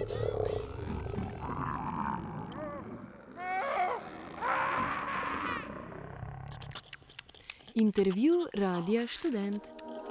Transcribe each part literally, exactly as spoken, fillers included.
Intervju Radia Študent.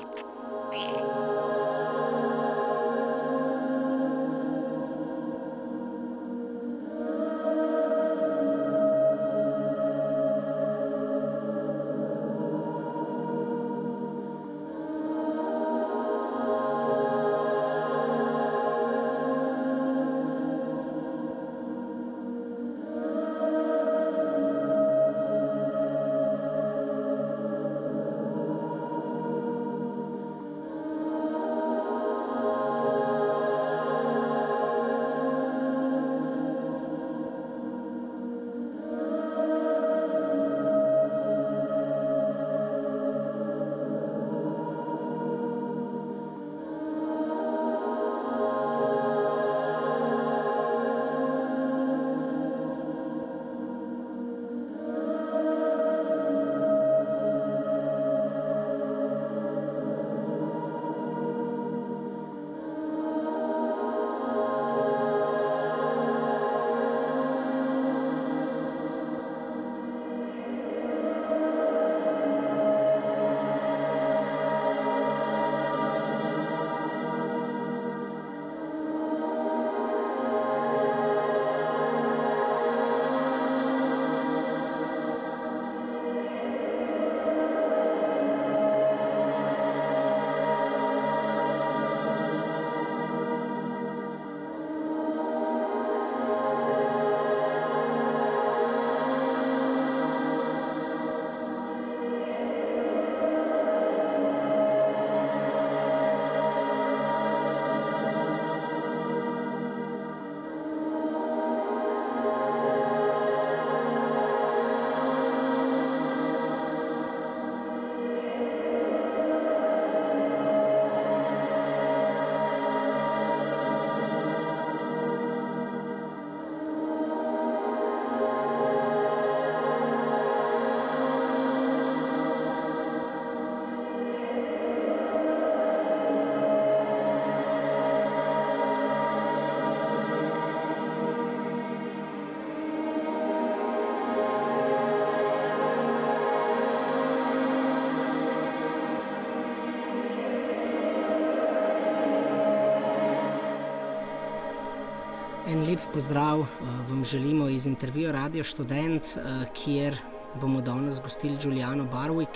En lep pozdrav uh, vam želimo iz intervjuja Radio Študent, uh, kjer bomo danes gostili Juliano Barwick,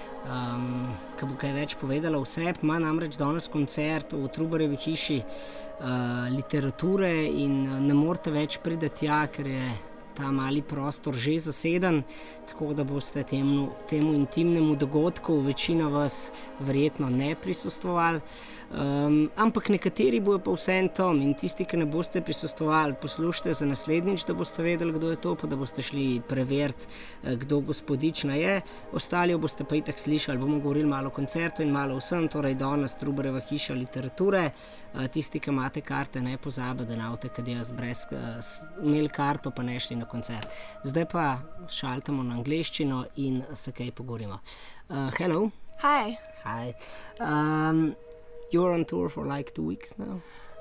um, ki bo kaj več povedala o sebi. Ima namreč danes koncert v Trubarjevi hiši uh, literature in ne morete več priti tja, ker je ta mali prostor že zaseden, tako da boste temu, temu intimnemu dogodku večina vas verjetno ne prisustvovali. Um, ampak nekateri bojo pa vsem tom in tisti, ki ne boste prisustvovali, poslušajte za naslednjič, da boste vedeli, kdo je to, pa da boste šli preveriti, kdo gospodična je. Ostali boste pa itak slišali, bomo govorili malo o koncertu in malo vsem, torej danes Trubarjeva hiša literature. Uh, tisti, ki imate karte, ne pozabi, da navte, kad jaz brez uh, imeli karto, pa ne šli na koncert. Zdaj pa šaltamo na angleščino in se kaj pogovorimo. Uh, hello. Hi. Hi. Um, You're on tour for like two weeks now?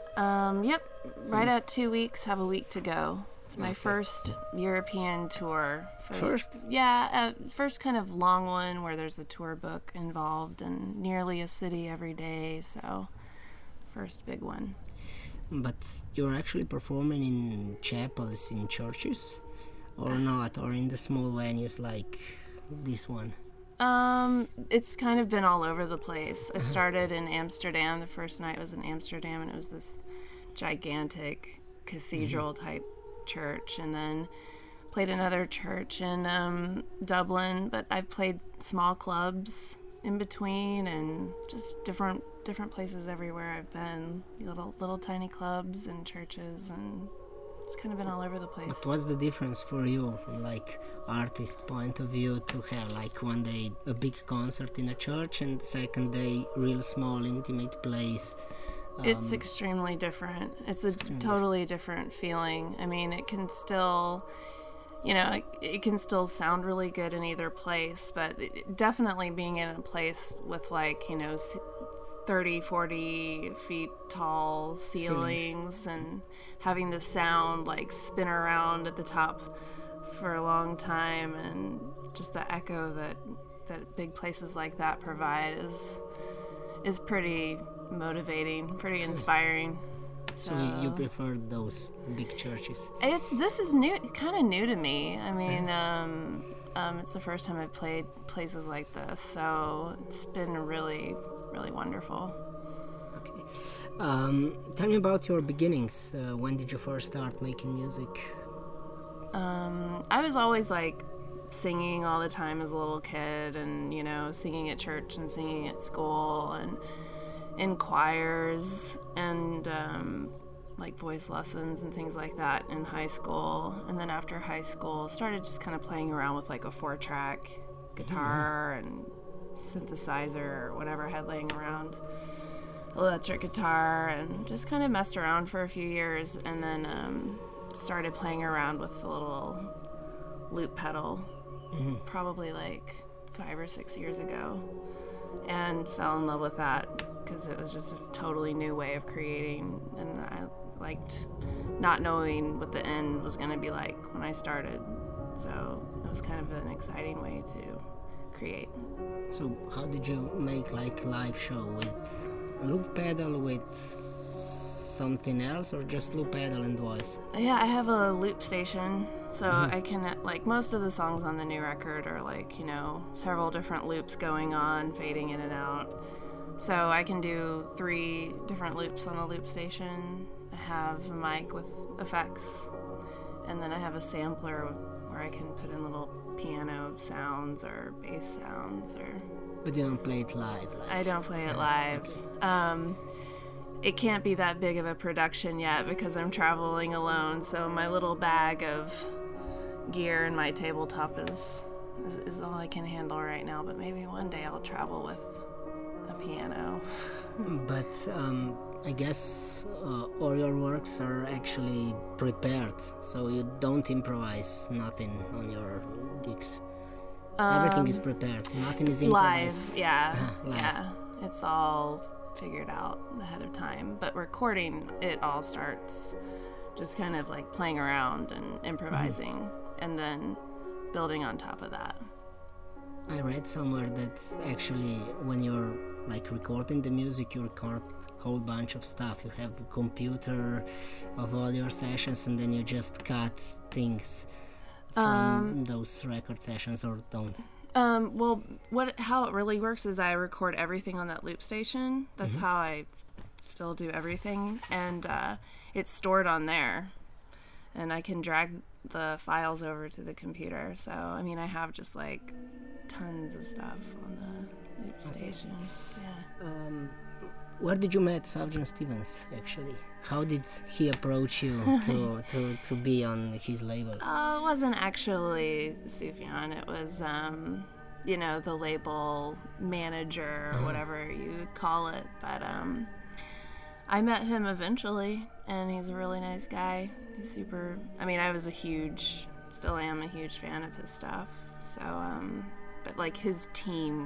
Um, yep, right at two weeks, have a week to go. It's my okay. first European tour. First? first? Yeah, uh, first kind of long one where there's a tour book involved and nearly a city every day, so first big one. But you're actually performing in chapels, in churches, or not, or in the small venues like this one? Um, it's kind of been all over the place. I started in Amsterdam. The first night was in Amsterdam, and it was this gigantic cathedral mm-hmm. type church. And then played another church in um, Dublin. But I've played small clubs in between, and just different different places everywhere I've been. Little little tiny clubs and churches, and it's kind of been all over the place. But what's the difference for you from like artist point of view to have like one day a big concert in a church and second day real small intimate place? Um, it's extremely different. It's a extremely totally different feeling. I mean, it can still, you know, it, it can still sound really good in either place, but it, definitely being in a place with like, you know, thirty, forty feet tall ceilings, ceilings and having the sound like spin around at the top for a long time, and just the echo that that big places like that provide is is pretty motivating, pretty inspiring. So, so you prefer those big churches? It's this is new, kind of new to me. I mean, um, um, it's the first time I've played places like this, so it's been really, really wonderful. Okay. Um, tell me about your beginnings. Uh, when did you first start making music? Um, I was always like singing all the time as a little kid, and you know, singing at church and singing at school and in choirs and um, like voice lessons and things like that in high school. And then after high school, started just kind of playing around with like a four-track guitar mm-hmm. and synthesizer or whatever I had laying around, electric guitar, and just kind of messed around for a few years, and then um, started playing around with the little loop pedal mm-hmm. probably like five or six years ago, and fell in love with that because it was just a totally new way of creating, and I liked not knowing what the end was going to be like when I started, so it was kind of an exciting way to create. So how did you make like live show? With a loop pedal, with something else, or just loop pedal and voice? Yeah, I have a loop station, so mm-hmm. I can, like, most of the songs on the new record are like, you know, several different loops going on, fading in and out. So I can do three different loops on the loop station. I have a mic with effects, and then I have a sampler where I can put in little piano sounds or bass sounds. Or. But you don't play it live? Like... I don't play it live. Okay. Um, it can't be that big of a production yet because I'm traveling alone, so my little bag of gear and my tabletop is, is, is all I can handle right now, but maybe one day I'll travel with a piano. But um, I guess uh, all your works are actually prepared, so you don't improvise nothing on your gigs. Um, Everything is prepared, nothing is improvised. Live, yeah, uh, live. yeah. It's all figured out ahead of time, but recording, it all starts just kind of like playing around and improvising, mm-hmm. and then building on top of that. I read somewhere that actually when you're like recording the music, you record a whole bunch of stuff. You have a computer of all your sessions, and then you just cut things from um, those record sessions, or don't. Um, well, what how it really works is I record everything on that loop station. That's mm-hmm. how I still do everything, and uh, it's stored on there, and I can drag the files over to the computer. So, I mean, I have just like tons of stuff on the loop station. Yeah. Um, where did you meet Sufjan Stevens, actually? How did he approach you to, to, to be on his label? Uh, it wasn't actually Sufjan. It was, um, you know, the label manager or uh-huh. whatever you would call it. But um, I met him eventually, and he's a really nice guy. He's super... I mean, I was a huge... Still am a huge fan of his stuff. So, um, but like his team...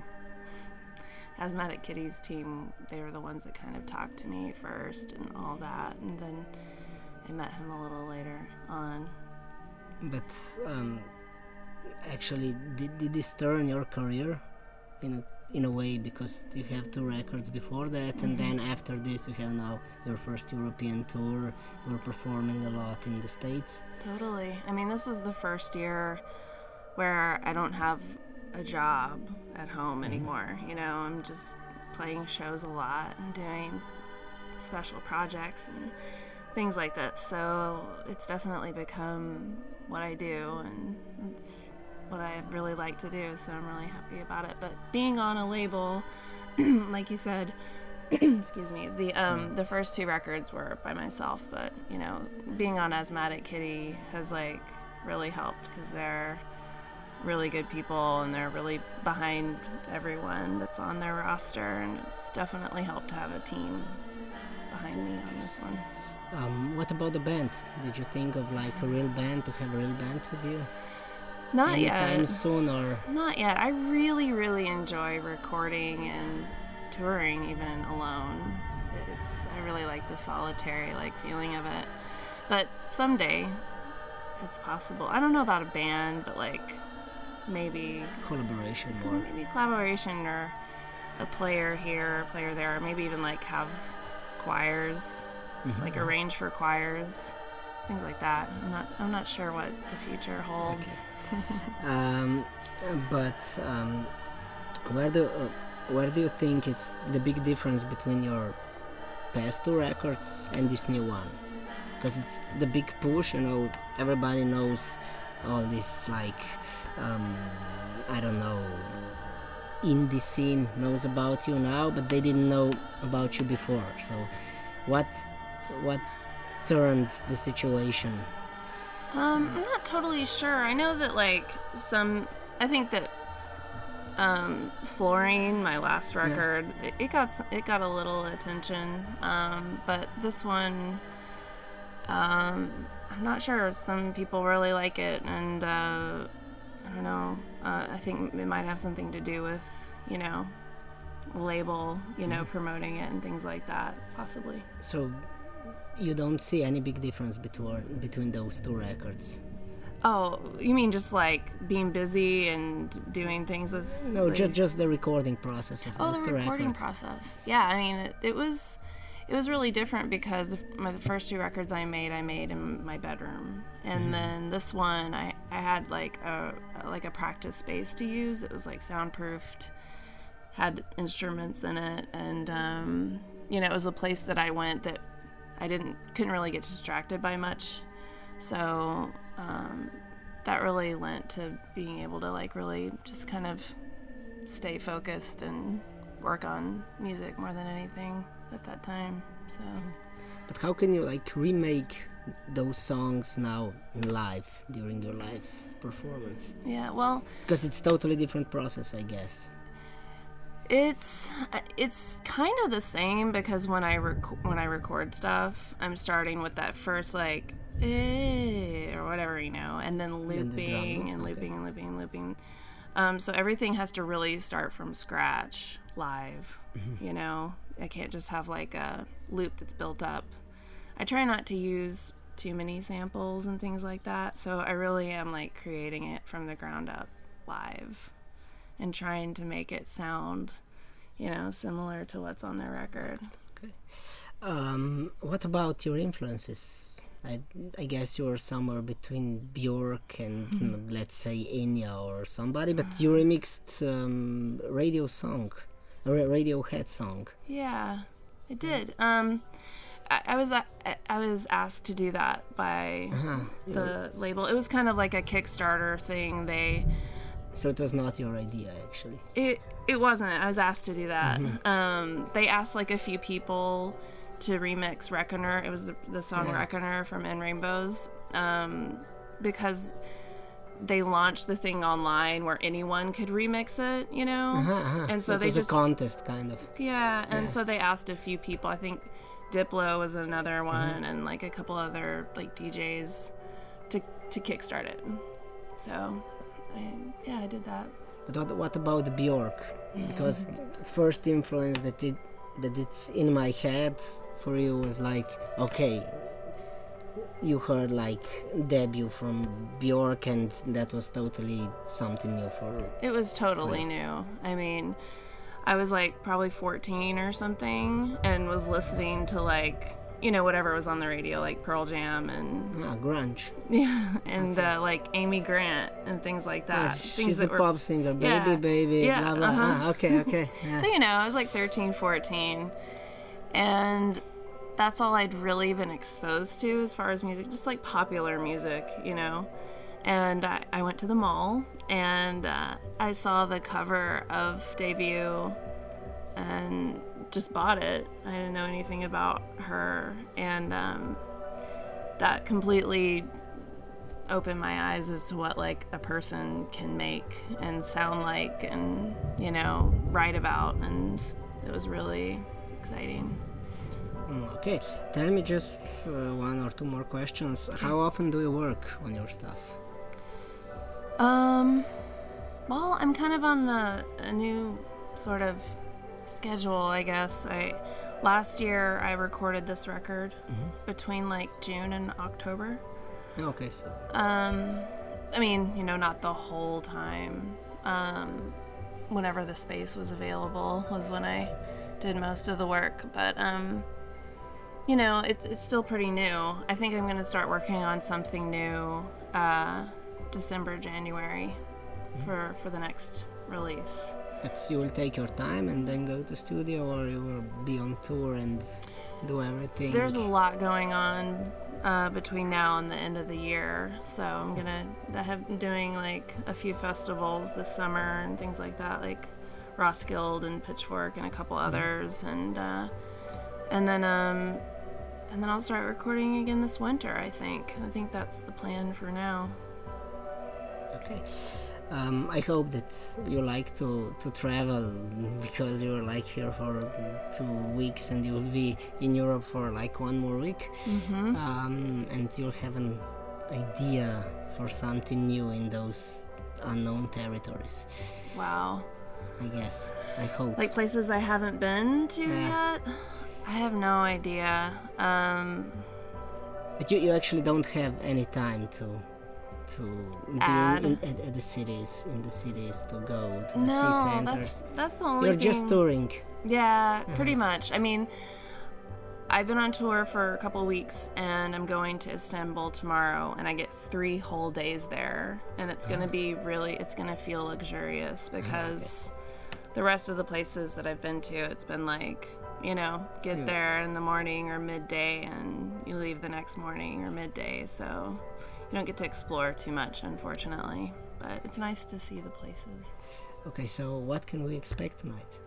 Asthmatic Kitty's team, they were the ones that kind of talked to me first and all that, and then I met him a little later on. But um, actually, did, did this turn your career in a, in a way, because you have two records before that, mm-hmm. and then after this you have now your first European tour, you're performing a lot in the States? Totally. I mean, this is the first year where I don't have a job at home anymore. You know, I'm just playing shows a lot and doing special projects and things like that. So it's definitely become what I do, and it's what I really like to do. So I'm really happy about it. But being on a label, like you said, excuse me, the um the first two records were by myself. But you know, being on Asthmatic Kitty has like really helped, because they're really good people and they're really behind everyone that's on their roster, and it's definitely helped to have a team behind me on this one. Um, what about the band? Did you think of like a real band, to have a real band with you? Not Anytime yet. soon, or? Not yet. I really, really enjoy recording and touring even alone. It's I really like the solitary like feeling of it. But someday it's possible. I don't know about a band, but like maybe collaboration more. Maybe collaboration or a player here, a player there, or maybe even like have choirs, mm-hmm. like arrange for choirs, things like that. I'm not I'm not sure what the future holds. Okay. um, but um, where do uh, where do you think is the big difference between your past two records and this new one? Because it's the big push, you know, everybody knows all this, like, um, I don't know, indie scene knows about you now, but they didn't know about you before. So what what turned the situation? Um, I'm not totally sure. I know that, like, some, I think that um, Fluorine, my last record, yeah. it, it got it got a little attention, um, but this one, um, I'm not sure. Some people really like it, and uh, I don't know. Uh, I think it might have something to do with, you know, label, you know, mm-hmm. promoting it and things like that, possibly. So you don't see any big difference between between those two records? Oh, you mean just like being busy and doing things with? No, like, just just the recording process of oh, those the two recording records. process. Yeah, I mean, it, it was it was really different because my the first two records I made, I made in my bedroom, and mm-hmm. then this one, I I had like a like a practice space to use. It was like soundproofed, had instruments in it, and um, you know, it was a place that I went that I didn't couldn't really get distracted by much, so um, that really lent to being able to like really just kind of stay focused and work on music more than anything at that time. So, but how can you like remake those songs now live during your live performance? Yeah, well, because it's totally different process, I guess. It's it's kind of the same because when I rec- when I record stuff, I'm starting with that first like eh, or whatever, you know, and then looping and, and looping okay. and looping and looping. Um, so everything has to really start from scratch live. Mm-hmm. You know, I can't just have like a loop that's built up. I try not to use too many samples and things like that. So I really am like creating it from the ground up live. And trying to make it sound, you know, similar to what's on the record. Okay. Um, what about your influences? I, I guess you're somewhere between Björk and, mm-hmm. let's say, Enya or somebody, but you remixed um, radio song, a Radiohead song. Yeah, I did. Um, I, I was I, I was asked to do that by uh-huh. the yeah. label. It was kind of like a Kickstarter thing. They... So it was not your idea, actually. It it wasn't. I was asked to do that. Mm-hmm. Um, they asked like a few people to remix Reckoner. It was the, the song yeah. Reckoner from In Rainbows, um, because they launched the thing online where anyone could remix it, you know. Uh-huh, uh-huh. And so, so it they was just a contest, kind of. Yeah, and yeah. so they asked a few people. I think Diplo was another one, mm-hmm. and like a couple other like D Js to to kickstart it. So. I, yeah, I did that. But what, what about the Björk? Because the first influence that it that it's in my head for you was like, okay, you heard like debut from Björk, and that was totally something new for. It was totally yeah. new. I mean, I was like probably fourteen or something, and was listening to like, you know, whatever was on the radio, like Pearl Jam and... Ah, grunge. Yeah, and okay. uh, like Amy Grant and things like that. Yes, things she's that a were, pop singer, baby, yeah, baby, yeah, blah, blah. Uh-huh. Ah, okay, okay. Yeah. So, you know, I was like thirteen, fourteen, and that's all I'd really been exposed to as far as music, just like popular music, you know. And I, I went to the mall, and uh, I saw the cover of Debut, and just bought it. I didn't know anything about her, and um, that completely opened my eyes as to what like a person can make and sound like, and you know, write about, and it was really exciting. Okay, tell me just uh, one or two more questions. How often do you work on your stuff? Um, well, I'm kind of on a, a new sort of schedule, I guess. I last year I recorded this record Mm-hmm. between like June and October. Okay, so Um, I mean, you know, not the whole time. Um, whenever the space was available was when I did most of the work. But, um, you know, it, it's still pretty new. I think I'm going to start working on something new uh, December, January for, for the next release. but you will take your time and then go to studio, or you will be on tour and do everything? There's a lot going on uh, between now and the end of the year, so I'm gonna I have been doing like a few festivals this summer and things like that, like Roskilde and Pitchfork and a couple others, and uh, and then um, and then I'll start recording again this winter. I think I think that's the plan for now. Okay. Um, I hope that you like to, to travel, because you're like here for two weeks and you'll be in Europe for like one more week. Mm-hmm. Um, and you'll have an idea for something new in those unknown territories. Wow. I guess. I hope. Like places I haven't been to Yeah. yet? I have no idea. Um, But you, you actually don't have any time to to be Add. in, in, at, at the cities, in the cities to go to the no, sea centers. that's that's the only You're thing. just touring. Yeah, pretty much. I mean, I've been on tour for a couple weeks, and I'm going to Istanbul tomorrow, and I get three whole days there, and it's going to be really, it's going to feel luxurious, because the rest of the places that I've been to, it's been like, you know, get Yeah. there in the morning or midday, and you leave the next morning or midday, so you don't get to explore too much, unfortunately, but it's nice to see the places. Okay, so what can we expect tonight?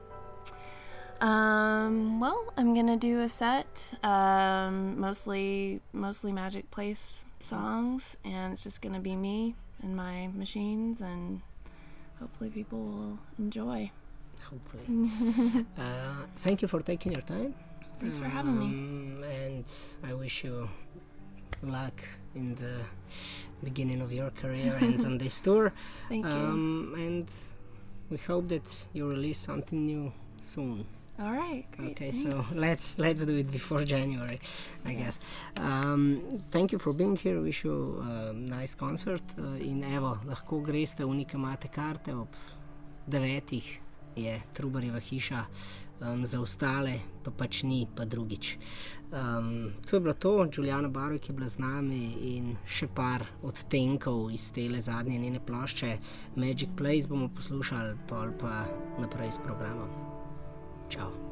Um, well, I'm gonna do a set, um, mostly, mostly Magic Place songs, and it's just gonna be me and my machines, and hopefully people will enjoy. Hopefully. uh, thank you for taking your time. Thanks for having me. Um, And I wish you luck in the beginning of your career and on this tour. Thank you. Um, and we hope that you release something new soon. All right, great. Okay, thanks. so let's let's do it before January, I guess. Um, thank you for being here. Wish you a nice concert. Uh, in evo, lahko greste, unika imate karte ob devetih, je Trubarjeva hiša, um, za ostale pa pač ni, pa drugič. Um, to je bilo to, Juliana Barwick je bila z nami in še par odtenkov iz tele zadnje njene plošče. Magic Place bomo poslušali, pol pa naprej s programom. Ciao.